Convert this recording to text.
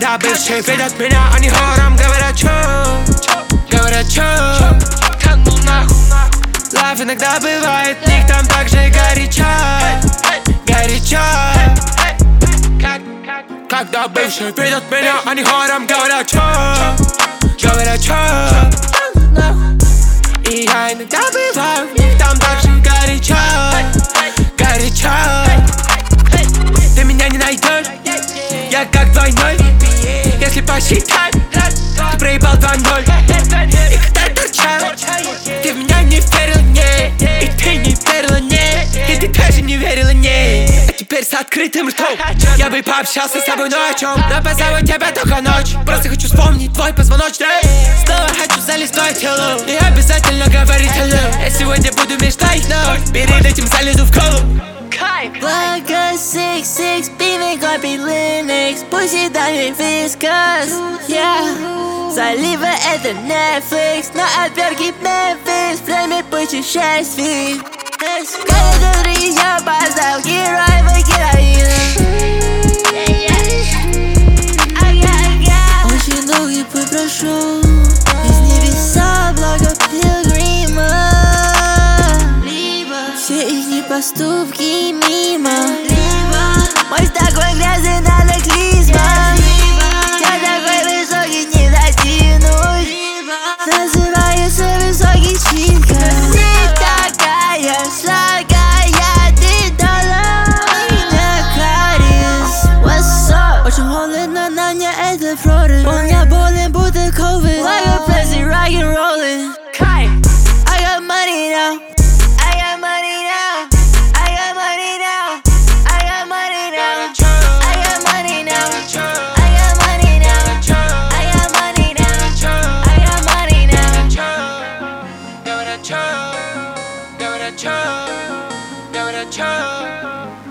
Когда бывшие видят меня, они хором говорят, чё? Говорят, чё? Ну нахуй. Лав иногда бывает, в них там так же горячо. Горячо. Когда бывшие видят меня, они хором говорят, чё? Говорят, чё? И я иногда бываю, в них там так же горячо. Горячо. Ты меня не найдешь, я как двойной. Если посчитать, ты проебал 2-0. И когда торчал, ты в меня не верила, не. И ты не верила, не. И ты тоже не верила, не. А теперь с открытым ртом я бы пообщался с тобой ночью, но позову тебя только ночь. Просто хочу вспомнить твой позвоночник. Снова хочу залезть в твое тело и обязательно говорить hello. Я сегодня буду мечтать, но перед этим залезу в колу. Black 6-6, beaming копи Linux. Пусть и дальний вискас, yeah. Залива это Netflix, но отвергни Memphis. Время путешествий. Каждый друзья поставил героев героина. Очень долгий путь прошел из небеса, благо пилигрима. Все их поступки мимо. Мой такой грязный, надо клизма. Я такой высокий, не достигнуть. Называется высокий читка. Ты такая сладкая, ты дала меня кариес. What's up? Очень холодно, на мне это флоры. Он меня болен, будто COVID. Like a plastic rock and rollin'. I got money now. Give it a chance.